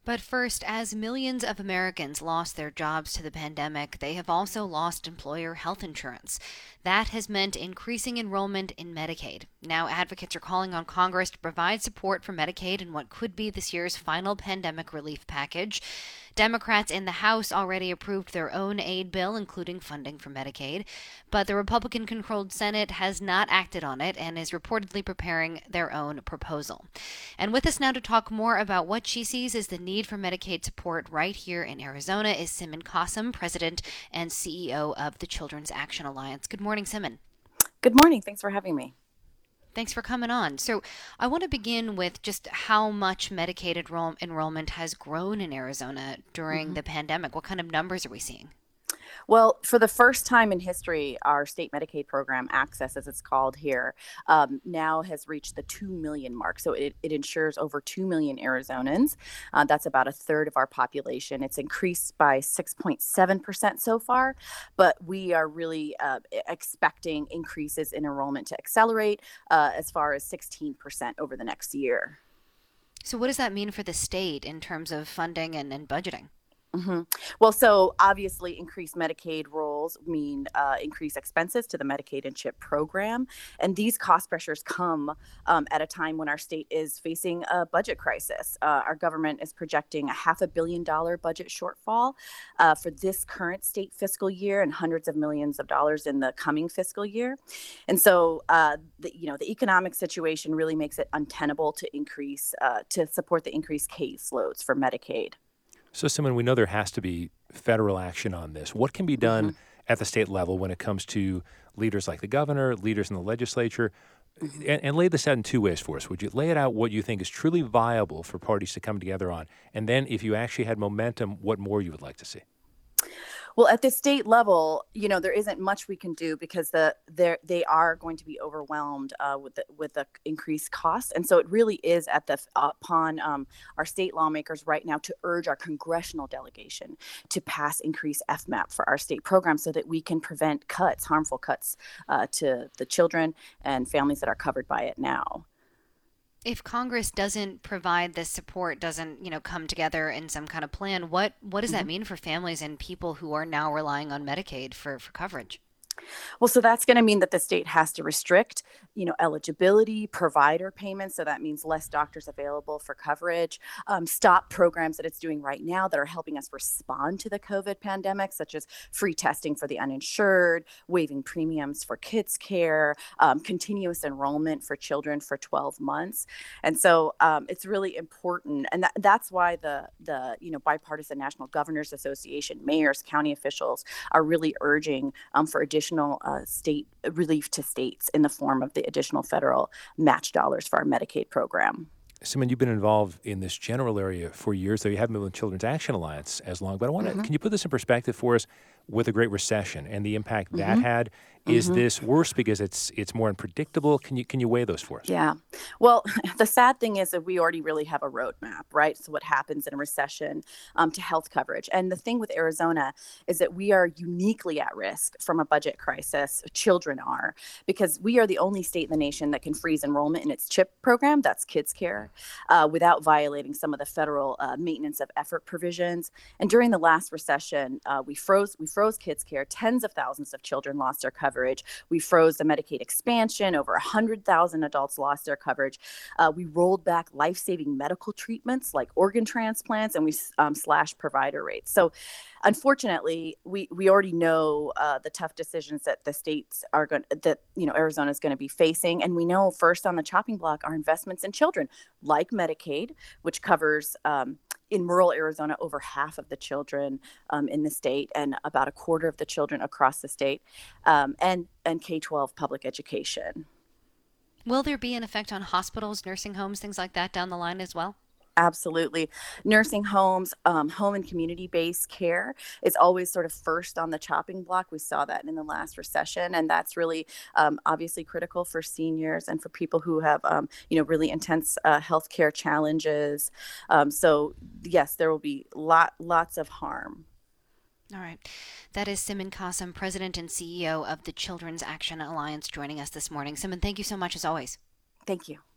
But first, as millions of Americans lost their jobs to the pandemic, they have also lost employer health insurance. That has meant increasing enrollment in Medicaid. Now, advocates are calling on Congress to provide support for Medicaid in what could be this year's final pandemic relief package. Democrats in the House already approved their own aid bill, including funding for Medicaid, but the Republican controlled Senate has not acted on it and is reportedly preparing their own proposal. And with us now to talk more about what she sees as the need for Medicaid support right here in Arizona is Simin Kasem, President and CEO of the Children's Action Alliance. Good morning, Simin. Good morning. Thanks for having me. Thanks for coming on. So I want to begin with just how much Medicaid enrollment has grown in Arizona during Mhm. the pandemic. What kind of numbers are we seeing? Well, for the first time in history, our state Medicaid program, Access, as it's called here, now has reached the 2 million mark. So it insures over 2 million Arizonans. That's about a third of our population. It's increased by 6.7% so far, but we are really expecting increases in enrollment to accelerate as far as 16% over the next year. So what does that mean for the state in terms of funding and budgeting? hmm Well, so obviously, increased Medicaid rolls mean increased expenses to the Medicaid and CHIP program. And these cost pressures come at a time when our state is facing a budget crisis. Our government is projecting a $500 million budget shortfall for this current state fiscal year and hundreds of millions of dollars in the coming fiscal year. And so, the economic situation really makes it untenable to support the increased caseloads for Medicaid. So, Simon, we know there has to be federal action on this. What can be done hmm at the state level when it comes to leaders like the governor, leaders in the legislature? And lay this out in two ways for us. Would you lay it out what you think is truly viable for parties to come together on? And then, if you actually had momentum, what more you would like to see? Well, at the state level, there isn't much we can do because they are going to be overwhelmed with the increased costs, and so it really is upon our state lawmakers right now to urge our congressional delegation to pass increased FMAP for our state program so that we can prevent harmful cuts to the children and families that are covered by it now. If Congress doesn't provide this support, doesn't, come together in some kind of plan, what does that mean for families and people who are now relying on Medicaid for coverage? Well, so that's going to mean that the state has to restrict, eligibility, provider payments. So that means less doctors available for coverage, stop programs that it's doing right now that are helping us respond to the COVID pandemic, such as free testing for the uninsured, waiving premiums for kids' care, continuous enrollment for children for 12 months. And so it's really important. And that's why the bipartisan National Governors Association, mayors, county officials are really urging for additional state relief to states in the form of the additional federal match dollars for our Medicaid program. Simon, you've been involved in this general area for years, though you haven't been with Children's Action Alliance as long. But hmm can you put this in perspective for us with the Great Recession and the impact that hmm had? Is hmm this worse because it's more unpredictable? Can you weigh those for us? Yeah. Well, the sad thing is that we already really have a roadmap, right? So, what happens in a recession to health coverage. And the thing with Arizona is that we are uniquely at risk from a budget crisis. Children are, because we are the only state in the nation that can freeze enrollment in its CHIP program, that's kids care, without violating some of the federal maintenance of effort provisions. And during the last recession, we froze kids care. Tens of thousands of children lost their coverage. We froze the Medicaid expansion. Over 100,000 adults lost their coverage. We rolled back life-saving medical treatments like organ transplants, and we slashed provider rates. So, unfortunately, we already know the tough decisions that the states are going that Arizona is going to be facing, and we know first on the chopping block are investments in children, like Medicaid, which covers in rural Arizona, over half of the children in the state and about a quarter of the children across the state, and K-12 public education. Will there be an effect on hospitals, nursing homes, things like that down the line as well? Absolutely. Nursing homes, home and community based care is always sort of first on the chopping block. We saw that in the last recession, and that's really obviously critical for seniors and for people who have, really intense healthcare challenges. So, yes, there will be lots of harm. All right. That is Simin Kasem, President and CEO of the Children's Action Alliance, joining us this morning. Simin, thank you so much as always. Thank you.